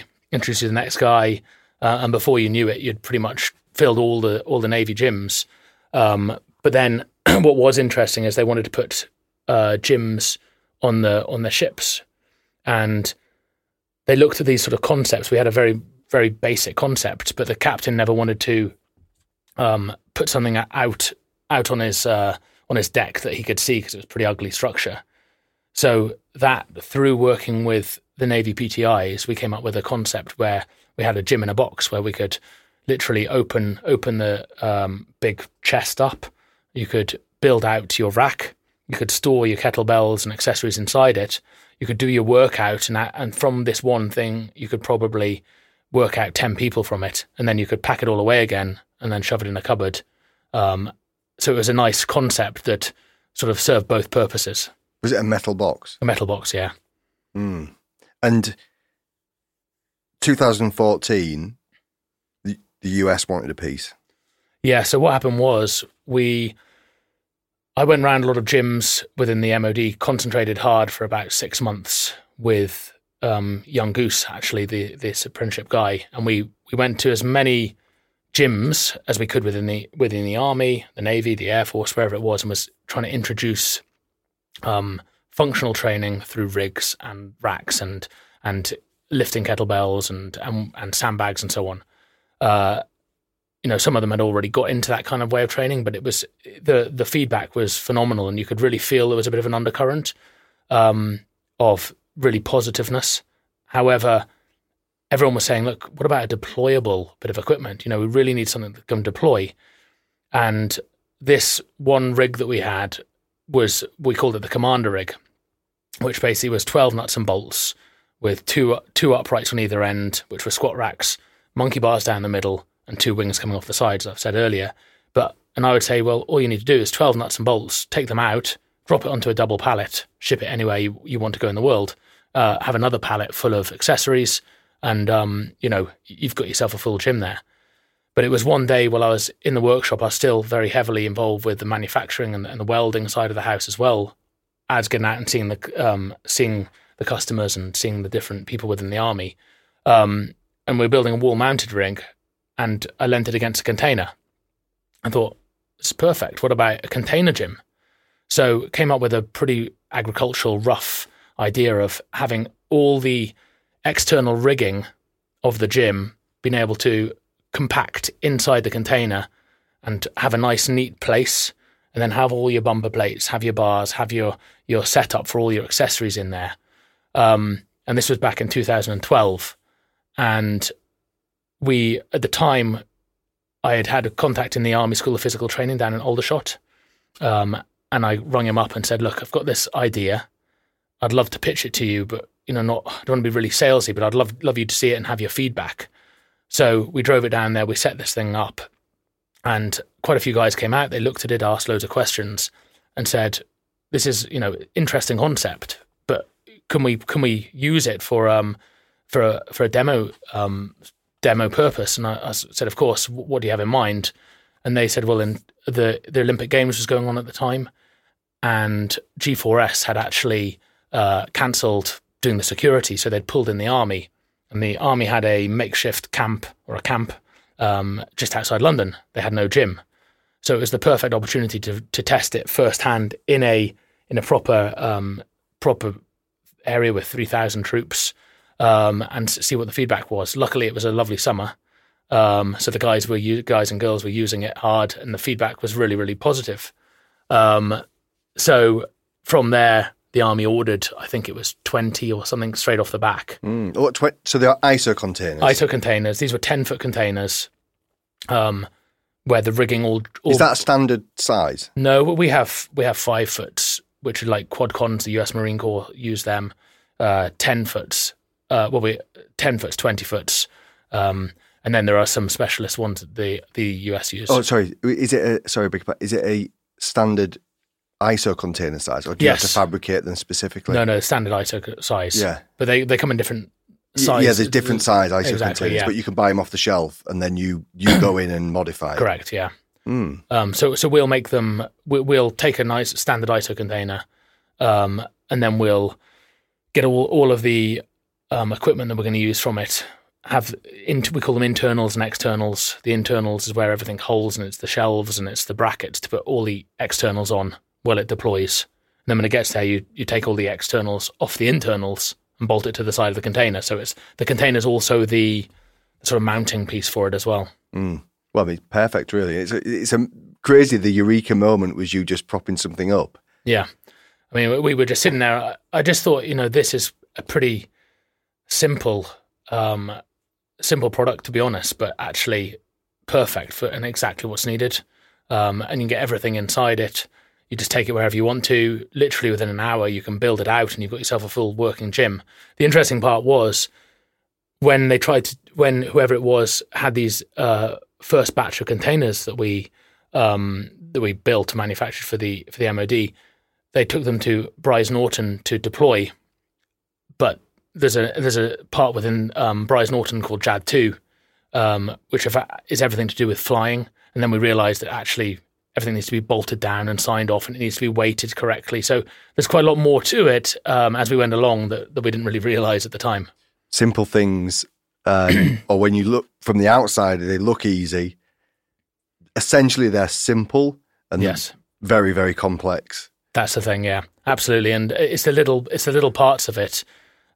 and before you knew it, you'd pretty much filled all the Navy gyms. But then what was interesting is they wanted to put gyms on the ships, and they looked at these sort of concepts. We had a very, very basic concept, but the captain never wanted to put something out on his deck that he could see because it was a pretty ugly structure. So that through working with the Navy PTIs, we came up with a concept where we had a gym in a box where we could literally open the big chest up. You could build out your rack. You could store your kettlebells and accessories inside it. You could do your workout, and from this one thing, you could probably work out 10 people from it, and then you could pack it all away again and then shove it in a cupboard. So it was a nice concept that sort of served both purposes. Was it a metal box? A metal box, yeah. And 2014, the US wanted a piece. Yeah, so what happened was I went around a lot of gyms within the MOD, concentrated hard for about 6 months with Young Goose, actually, this apprenticeship guy. And we went to as many gyms as we could within the Army, the Navy, the Air Force, wherever it was, and was trying to introduce functional training through rigs and racks and lifting kettlebells and sandbags and so on. Some of them had already got into that kind of way of training, but it was the feedback was phenomenal, and you could really feel there was a bit of an undercurrent of really positiveness. However, everyone was saying, look, what about a deployable bit of equipment? We really need something that can deploy. And this one rig that we had we called it the Commander rig, which basically was 12 nuts and bolts with two uprights on either end, which were squat racks, monkey bars down the middle, and 2 wings coming off the sides, as I've said earlier. And I would say, well, all you need to do is 12 nuts and bolts, take them out, drop it onto a double pallet, ship it anywhere you want to go in the world, have another pallet full of accessories, and, you've got yourself a full gym there. But it was one day while I was in the workshop, I was still very heavily involved with the manufacturing and the welding side of the house as well, as getting out and seeing the customers and seeing the different people within the Army. And we were building a wall-mounted rig, and I lent it against a container. I thought, it's perfect. What about a container gym? So came up with a pretty agricultural, rough idea of having all the external rigging of the gym being able to compact inside the container and have a nice, neat place, and then have all your bumper plates, have your bars, have your setup for all your accessories in there. And this was back in 2012. And at the time, I had a contact in the Army School of Physical Training down in Aldershot. And I rung him up and said, look, I've got this idea. I'd love to pitch it to you, but I don't want to be really salesy, but I'd love you to see it and have your feedback. So we drove it down there, we set this thing up, and quite a few guys came out, they looked at it, asked loads of questions, and said, this is, interesting concept, but can we use it for a demo purpose? And I said, of course, what do you have in mind? And they said, well, in the Olympic Games was going on at the time, and G4S had actually cancelled doing the security, so they'd pulled in the Army, and the Army had a makeshift camp just outside London. They had no gym, so it was the perfect opportunity to test it firsthand in a proper area with 3,000 troops, and see what the feedback was. Luckily, it was a lovely summer, so the guys and girls were using it hard, and the feedback was really, really positive. So from there, the Army ordered, I think it was 20 or something straight off the back. So they are ISO containers? ISO containers. These were 10-foot containers, where the rigging all... Is that a standard size? No, we have 5 foot, which are like quad-cons. The US Marine Corps use them. 10 foot. 10 foot, 20 foot. And then there are some specialist ones that the US use. Oh, sorry. Is it a standard ISO container size, or do you have to fabricate them specifically? No, standard ISO size. Yeah. But they come in different sizes. Yeah, there's different size ISO containers, but you can buy them off the shelf and then you go in and modify. Correct, yeah. So we'll make them, we'll take a nice standard ISO container, and then we'll get all of the equipment that we're going to use from it. We call them internals and externals. The internals is where everything holds, and it's the shelves and it's the brackets to put all the externals on while it deploys. And then when it gets there, you take all the externals off the internals and bolt it to the side of the container. So the container's also the sort of mounting piece for it as well. Well, I mean, perfect, really. It's a crazy. The eureka moment was you just propping something up. Yeah. I mean, we were just sitting there. I just thought, this is a pretty simple product, to be honest, but actually perfect for and exactly what's needed. And you can get everything inside it. You just take it wherever you want to. Literally within an hour, you can build it out and you've got yourself a full working gym. The interesting part was when whoever it was had these first batch of containers that we built and manufactured for the MOD, they took them to Brize Norton to deploy. But there's a part within Brize Norton called JAD2, which is everything to do with flying. And then we realized that actually everything needs to be bolted down and signed off, and it needs to be weighted correctly. So there's quite a lot more to it as we went along that we didn't really realize at the time. Simple things, or when you look from the outside, they look easy. Essentially, they're simple and very, very complex. That's the thing, yeah, absolutely. And it's the little parts of it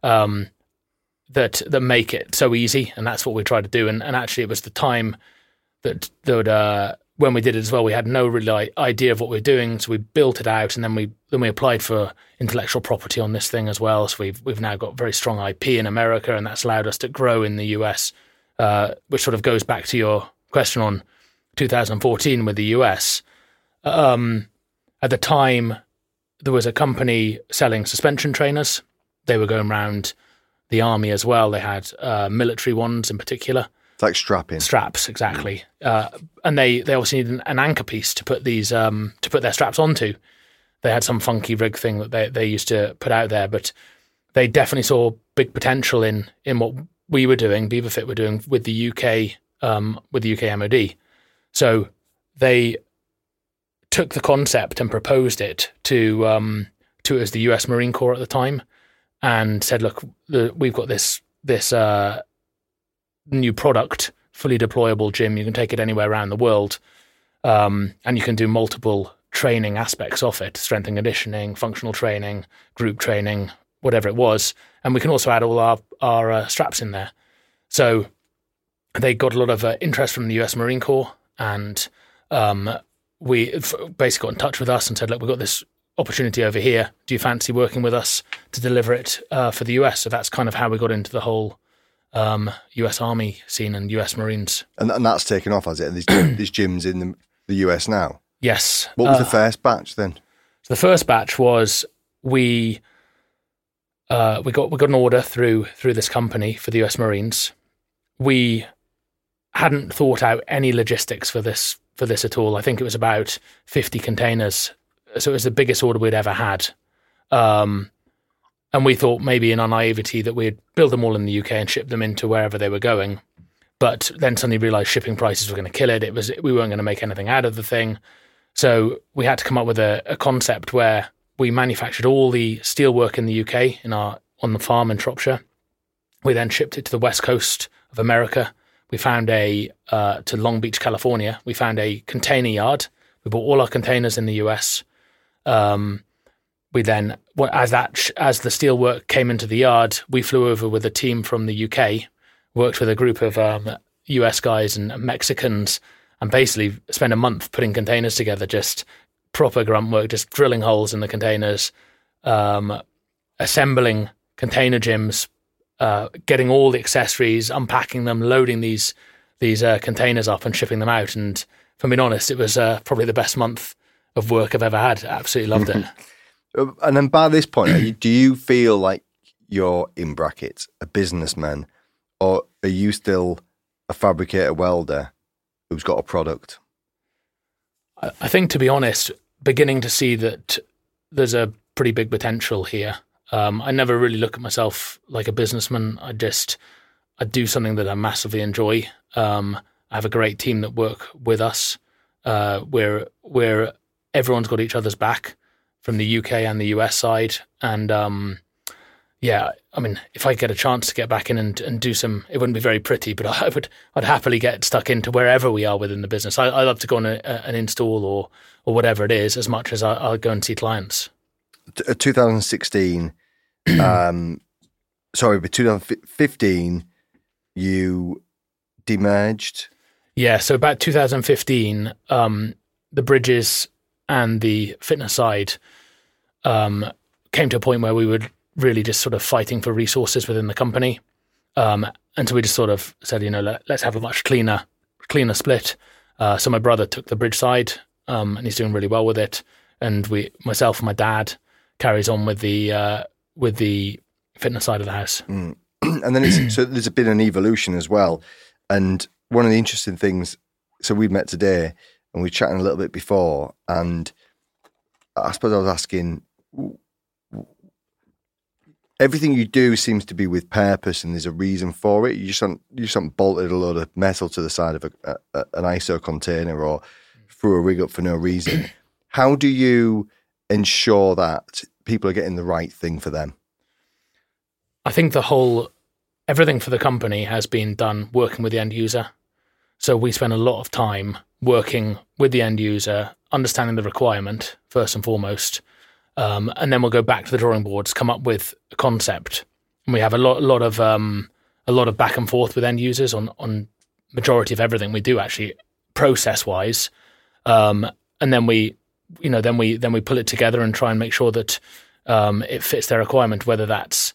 that make it so easy, and that's what we try to do. And actually, it was the time that when we did it as well, we had no real idea of what we were doing, so we built it out, and then we applied for intellectual property on this thing as well. So we've now got very strong IP in America, and that's allowed us to grow in the US, which sort of goes back to your question on 2014 with the US. At the time, there was a company selling suspension trainers. They were going around the army as well. They had military ones in particular. It's like strapping. Straps, exactly. And they obviously needed an anchor piece to put these to put their straps onto. They had some funky rig thing that they used to put out there, but they definitely saw big potential in what we were doing, Beaverfit were doing with the UK MOD. So they took the concept and proposed it to as the US Marine Corps at the time, and said, "Look, we've got this new product, fully deployable gym. You can take it anywhere around the world, and you can do multiple training aspects of it: strength and conditioning, functional training, group training, whatever it was. And we can also add all our straps in there." So they got a lot of interest from the US Marine Corps, and we basically got in touch with us and said, "Look, we've got this opportunity over here. Do you fancy working with us to deliver it for the US?" So that's kind of how we got into the whole US Army scene and US Marines. And that's taken off, has it? These gyms in the US now? Yes. What was the first batch then? So the first batch was we got an order through this company for the US Marines. We hadn't thought out any logistics for this at all. I think it was about 50 containers. So it was the biggest order we'd ever had. And we thought maybe in our naivety that we'd build them all in the UK and ship them into wherever they were going. But then suddenly realised shipping prices were going to kill it. We weren't going to make anything out of the thing. So we had to come up with a concept where we manufactured all the steelwork in the UK on the farm in Shropshire. We then shipped it to the west coast of America. We found to Long Beach, California. We found a container yard. We bought all our containers in the US. We then, as the steelwork came into the yard, we flew over with a team from the UK, worked with a group of US guys and Mexicans, and basically spent a month putting containers together, just proper grunt work, just drilling holes in the containers, assembling container gyms, getting all the accessories, unpacking them, loading these containers up and shipping them out. And if I'm being honest, it was probably the best month of work I've ever had. Absolutely loved it. And then by this point, do you feel like you're, in brackets, a businessman, or are you still a fabricator welder who's got a product? I think, to be honest, beginning to see that there's a pretty big potential here. I never really look at myself like a businessman. I do something that I massively enjoy. I have a great team that work with us, where everyone's got each other's back from the UK and the US side. And I mean, if I get a chance to get back in and do some, it wouldn't be very pretty, but I'd happily get stuck into wherever we are within the business. I love to go on an install or whatever it is, as much as I'll go and see clients. 2016, but 2015, you demerged? Yeah, so about 2015, the bridges and the fitness side came to a point where we were really just sort of fighting for resources within the company. And so we just sort of said, let's have a much cleaner split. So my brother took the bridge side, and he's doing really well with it. and myself and my dad carries on with the fitness side of the house. And then so there's been an evolution as well. And one of the interesting things, so we met today and we were chatting a little bit before, and I suppose I was asking, everything you do seems to be with purpose and there's a reason for it. You just haven't bolted a load of metal to the side of an ISO container or threw a rig up for no reason. How do you ensure that people are getting the right thing for them? I think everything for the company has been done working with the end user. So we spend a lot of time working with the end user, understanding the requirement first and foremost, and then we'll go back to the drawing boards, come up with a concept, and we have a lot of back and forth with end users on majority of everything we do, actually, process wise, and then we pull it together and try and make sure that it fits their requirement, whether that's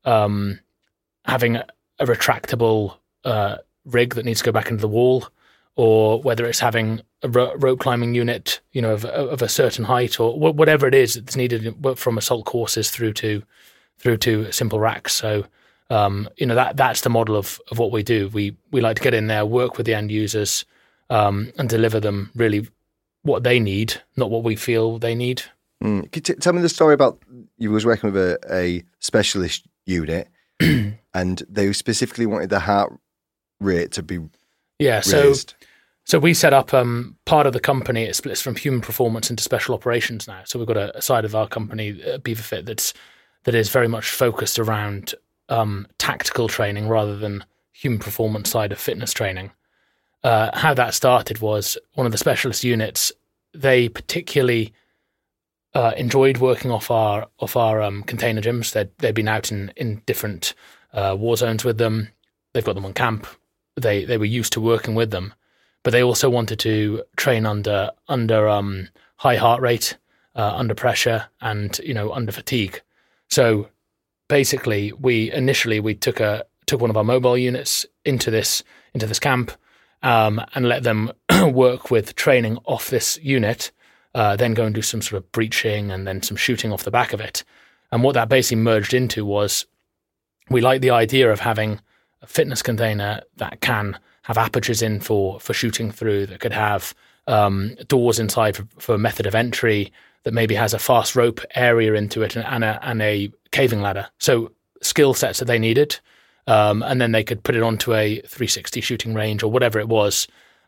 having a retractable rig that needs to go back into the wall, or whether it's having a rope climbing unit, of a certain height, or whatever it is that's needed from assault courses through to simple racks. So, that's the model of what we do. We like to get in there, work with the end users, and deliver them really what they need, not what we feel they need. Can you tell me the story about you was working with a specialist unit and they specifically wanted the heart rate to be raised? So we set up part of the company. It splits from human performance into special operations now. So we've got a side of our company, BeaverFit, that is very much focused around tactical training rather than human performance side of fitness training. How that started was one of the specialist units. They particularly enjoyed working off our container gyms. They'd been out in different war zones with them. They've got them on camp. They were used to working with them, but they also wanted to train under high heart rate, under pressure, and under fatigue. So basically, we took one of our mobile units into this camp, and let them work with training off this unit. Then go and do some sort of breaching and then some shooting off the back of it. And what that basically merged into was, we like the idea of having a fitness container that can have apertures in for shooting through, that could have doors inside for method of entry, that maybe has a fast rope area into it and a caving ladder. So skill sets that they needed, and then they could put it onto a 360 shooting range or whatever it was.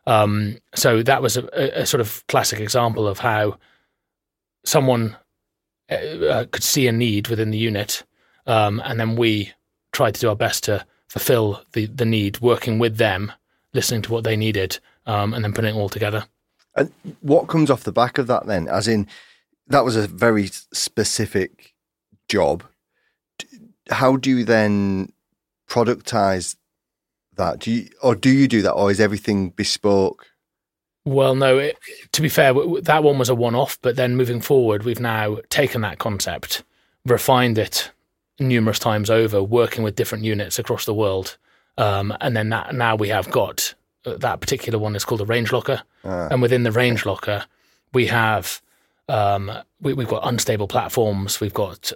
So that was a sort of classic example of how someone could see a need within the unit, and then we tried to do our best to fulfill the need, working with them, listening to what they needed, and then putting it all together. And what comes off the back of that then? As in, that was a very specific job. How do you then productize that? Do you do that, or is everything bespoke? Well, no, to be fair, that one was a one-off, but then moving forward, we've now taken that concept, refined it numerous times over, working with different units across the world, and then now we have got that particular one is called a range locker, and within the range locker, we have we've got unstable platforms, we've got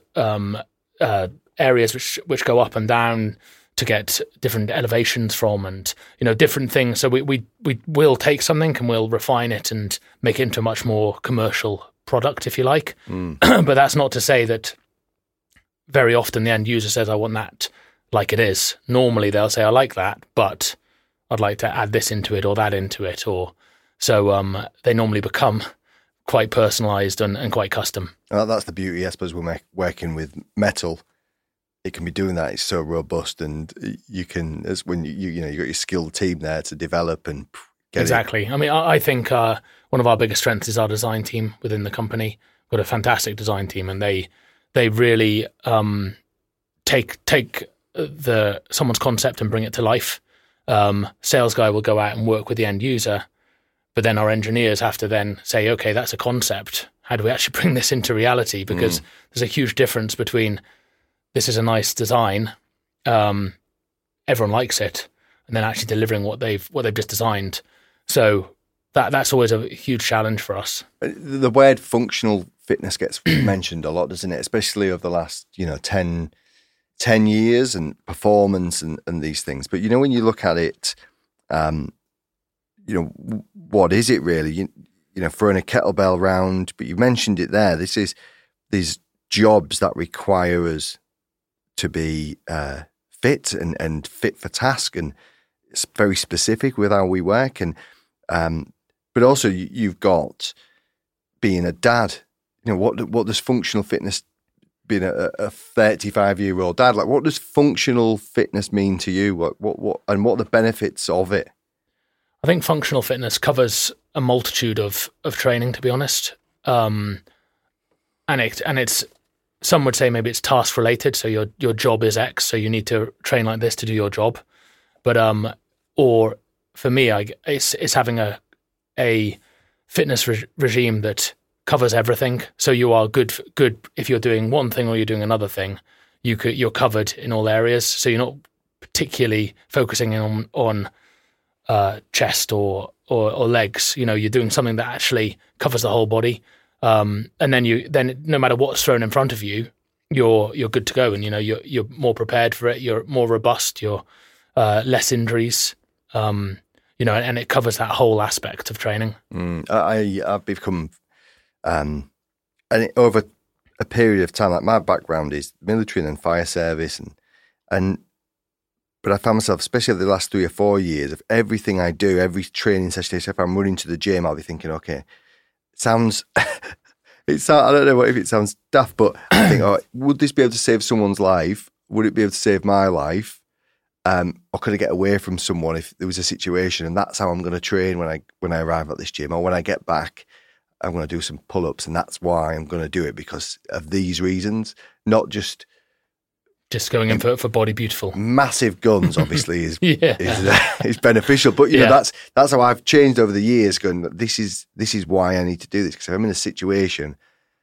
areas which go up and down to get different elevations from, and different things. So we will take something and we'll refine it and make it into a much more commercial product, if you like. But that's not to say that very often the end user says, I want that like it is. Normally they'll say, I like that, but I'd like to add this into it or that into it. Or so they normally become quite personalised and quite custom. Well, that's the beauty, I suppose, when working with metal. It can be doing that. It's so robust, and you can, as when you got your skilled team there to develop and get exactly. it. I mean, I think one of our biggest strengths is our design team within the company. We've got a fantastic design team, and they really take someone's concept and bring it to life. Sales guy will go out and work with the end user, but then our engineers have to then say, okay, that's a concept. How do we actually bring this into reality? Because there's a huge difference between, this is a nice design, everyone likes it, and then actually delivering what they've just designed. So that's always a huge challenge for us. The word functional fitness gets mentioned a lot, doesn't it? Especially over the last, 10 years and performance and these things. But, when you look at it, what is it really? Throwing a kettlebell round, but you mentioned it there. This is these jobs that require us to be fit and fit for task, and it's very specific with how we work. And but also you've got being a dad. What does functional fitness, being a 35-year-old dad, like what does functional fitness mean to you? What and what are the benefits of it? I think functional fitness covers a multitude of training, to be honest. And it's, some would say maybe it's task related. So your job is X, so you need to train like this to do your job. But or for me, it's having a fitness regime that covers everything. So you are good if you're doing one thing or you're doing another thing. You're covered in all areas. So you're not particularly focusing on chest or legs. You're doing something that actually covers the whole body. And then no matter what's thrown in front of you, you're good to go, and you're more prepared for it. You're more robust. You're less injuries. And it covers that whole aspect of training. I've become, and over a period of time, like my background is military and then fire service, but I found myself, especially over the last 3 or 4 years, of everything I do, every training session, if I'm running to the gym, I'll be thinking, okay, it sounds, I don't know if it sounds daft, but I think, would this be able to save someone's life? Would it be able to save my life? Or could I get away from someone if there was a situation? And that's how I'm going to train when I arrive at this gym, or when I get back, I'm going to do some pull-ups, and that's why I'm going to do it, because of these reasons, not just going in for body beautiful. Massive guns, obviously, is beneficial, but that's how I've changed over the years. Going, this is why I need to do this, because if I'm in a situation,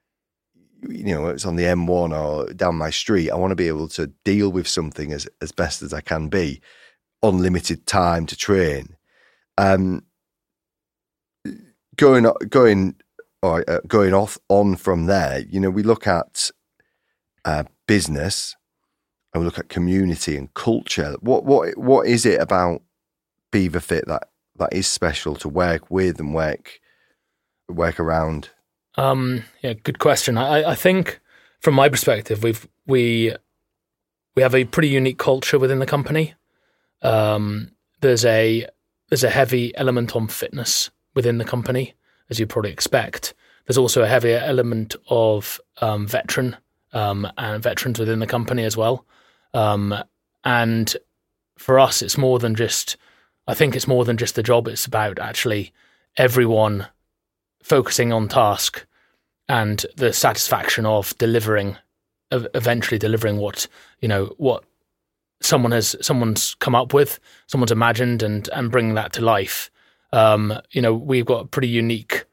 it's on the M1 or down my street, I want to be able to deal with something as best as I can be, unlimited time to train. Going on from there, we look at business, and we look at community and culture. What is it about Belvoir Fit that is special to work with and work around? Good question. I think from my perspective, we have a pretty unique culture within the company. There's a heavy element on fitness within the company, as you probably expect. There's also a heavier element of veteran and veterans within the company as well. And for us, it's more than just the job. It's about actually everyone focusing on task and the satisfaction of eventually delivering what someone's come up with, someone's imagined, and bringing that to life. We've got a pretty unique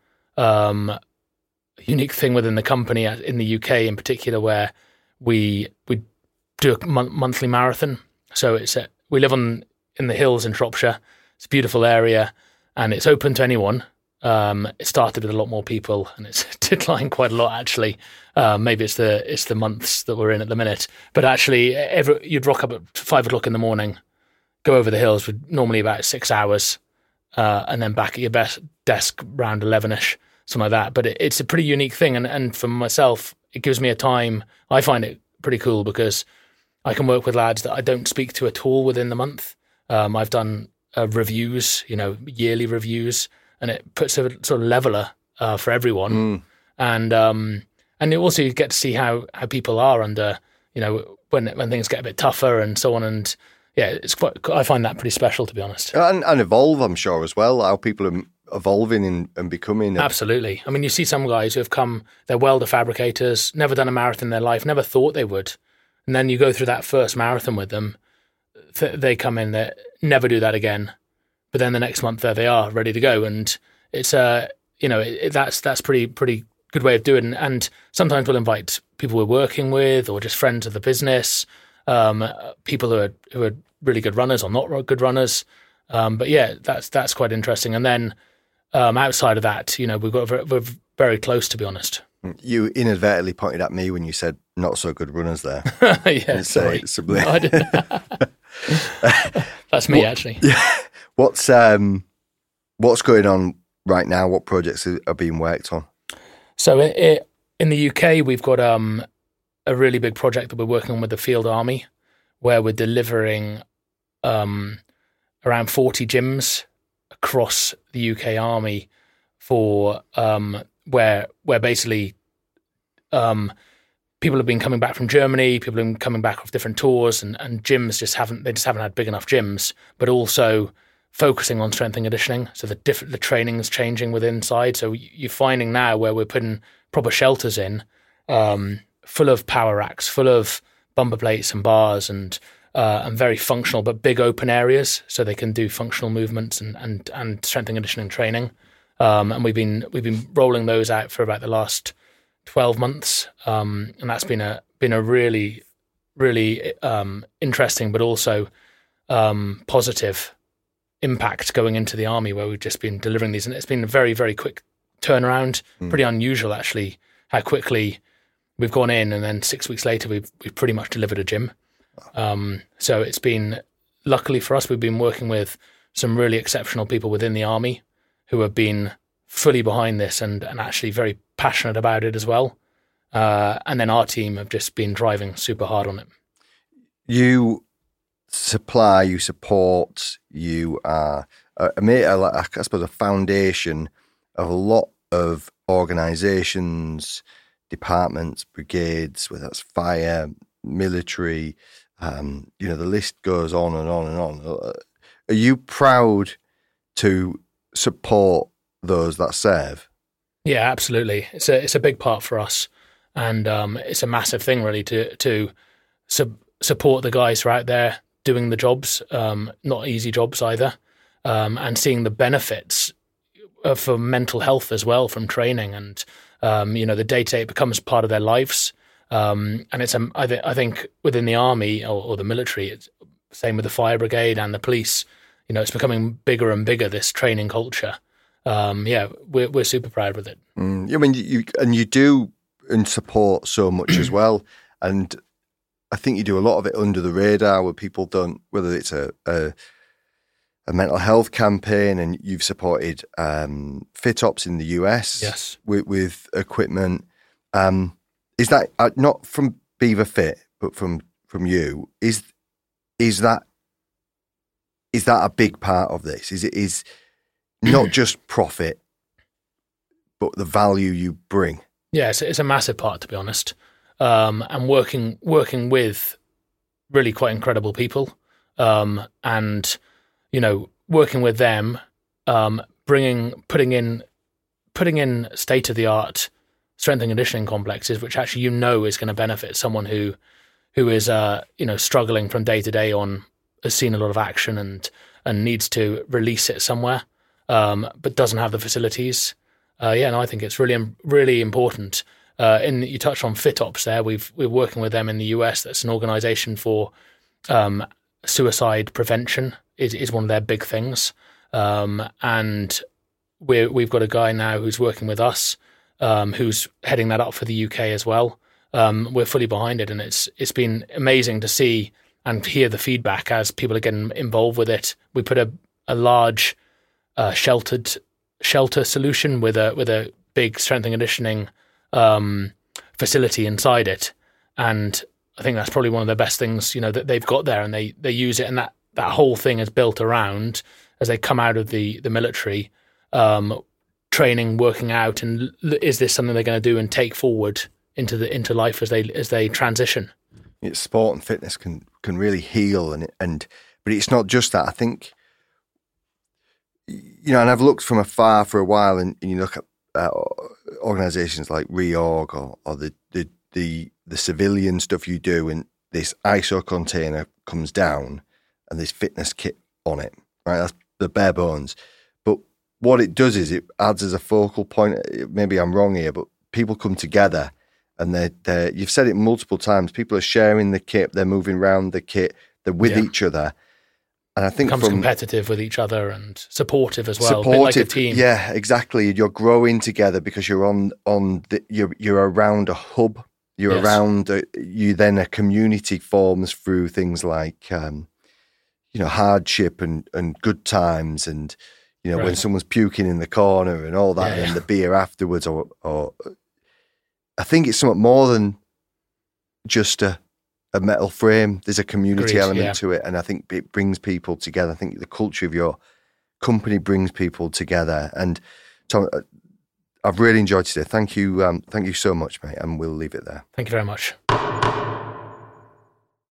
thing within the company in the UK in particular, where we do a monthly marathon. So we live in the hills in Shropshire. It's a beautiful area, and it's open to anyone. It started with a lot more people, and it's declined quite a lot actually. Maybe it's the months that we're in at the minute. But actually, you'd rock up at 5 o'clock in the morning, go over the hills for normally about 6 hours, and then back at your desk around 11ish, something like that. But it's a pretty unique thing, and for myself, it gives me a time. I find it pretty cool because I can work with lads that I don't speak to at all within the month. I've done reviews, yearly reviews, and it puts a sort of leveler for everyone. And also you get to see how people are under, when things get a bit tougher and so on. And yeah, I find that pretty special, to be honest. And evolve, I'm sure, as well, how people are evolving and becoming. Absolutely. I mean, you see some guys who have come, they're welder fabricators, never done a marathon in their life, never thought they would. And then you go through that first marathon with them, they come in, they never do that again. But then the next month, there they are, ready to go. And it's that's pretty good way of doing it. And sometimes we'll invite people we're working with, or just friends of the business, people who are really good runners or not good runners. But yeah, that's quite interesting. And then outside of that, we're very close, to be honest. You inadvertently pointed at me when you said not so good runners there. Yeah, sorry. No, I didn't. That's me, actually. Yeah. What's going on right now? What projects are being worked on? So in the UK, we've got a really big project that we're working on with the Field Army, where we're delivering around 40 gyms across the UK Army for where basically people have been coming back from Germany, people have been coming back off different tours, and gyms just haven't had big enough gyms, but also focusing on strength and conditioning. So the training is changing within inside. So you're finding now where we're putting proper shelters in, full of power racks, full of bumper plates and bars, and very functional but big open areas, so they can do functional movements and strength and conditioning training. And we've been rolling those out for about the last 12 months, and that's been a really interesting but also positive impact going into the army, where we've just been delivering these, and it's been a very, very quick turnaround. Pretty unusual, actually, how quickly we've gone in, and then 6 weeks later we've pretty much delivered a gym. So it's been, luckily for us, we've been working with some really exceptional people within the army who have been fully behind this and actually very passionate about it as well. And then our team have just been driving super hard on it. You supply, you support, you are, I suppose, a foundation of a lot of organisations, departments, brigades, whether that's fire, military, the list goes on and on and on. Are you proud to support those that serve? Yeah, absolutely. It's a big part for us, and it's a massive thing really to support the guys who are out there doing the jobs, not easy jobs either, and seeing the benefits for mental health as well from training, and the day-to-day becomes part of their lives. And it's I think within the army or the military, it's same with the fire brigade and the police. It's becoming bigger and bigger, this training culture. We're super proud with it. I mean, you do and support so much as well, and I think you do a lot of it under the radar, where people don't, whether it's a mental health campaign, and you've supported FitOps in the US, yes, with equipment. Is that not from Beaver Fit, but from you? Is that a big part of this? Is not just profit, but the value you bring? Yeah, it's a massive part, to be honest. And working with really quite incredible people, and working with them, putting in state of the art strength and conditioning complexes, which actually is going to benefit someone who is struggling from day to day has seen a lot of action and needs to release it somewhere, but doesn't have the facilities. I think it's really, really important. You touched on FitOps there. We're working with them in the US. That's an organization for suicide prevention. Is one of their big things. And we've got a guy now who's working with us, who's heading that up for the UK as well. We're fully behind it, and it's been amazing to see and hear the feedback as people are getting involved with it. We put a large shelter solution with a big strength and conditioning facility inside it, and I think that's probably one of the best things that they've got there, and they use it, and that whole thing is built around, as they come out of the military, training, working out, and is this something they're going to do and take forward into life as they transition? Sport and fitness can really heal, but it's not just that. I think and I've looked from afar for a while, and you look at organisations like Reorg or the civilian stuff you do, and this ISO container comes down and there's fitness kit on it, right? That's the bare bones. But what it does is it adds as a focal point. Maybe I'm wrong here, but people come together, and you've said it multiple times, people are sharing the kit, they're moving around the kit, they're with each other, And I think becomes competitive with each other and supportive as well, a bit like a team. Yeah, exactly. You're growing together because you're you're around a hub. You're around. You then a community forms through things like hardship and good times, and when someone's puking in the corner and all that, and the beer afterwards, or I think it's somewhat more than just a metal frame. There's a community element to it, and I think it brings people together. I think the culture of your company brings people together. And Tom, I've really enjoyed today. Thank you so much, mate, and we'll leave it there. Thank you very much.